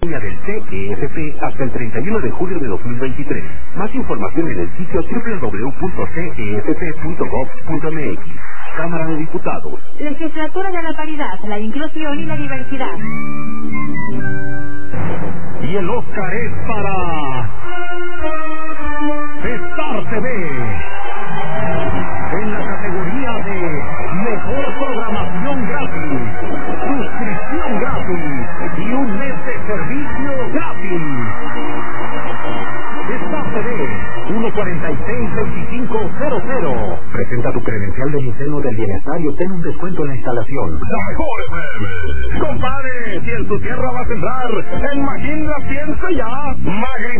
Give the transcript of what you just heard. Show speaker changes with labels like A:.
A: del CEFP hasta el 31 de julio de 2023. Más información en el sitio www.cefp.gov.mx. Cámara de Diputados.
B: Legislatura de la Paridad, la Inclusión y la Diversidad.
C: Y el Oscar es para Star TV. En la categoría de Mejor Programación Gratis, suscripción gratis y un mes de servicio gratis. Star TV 146-2500. Presenta tu credencial de mi seno del bienestar y obtén un descuento en la instalación.
D: La mejor FM. Compadre, si en tu tierra va a sembrar, en Magín la piensa ya.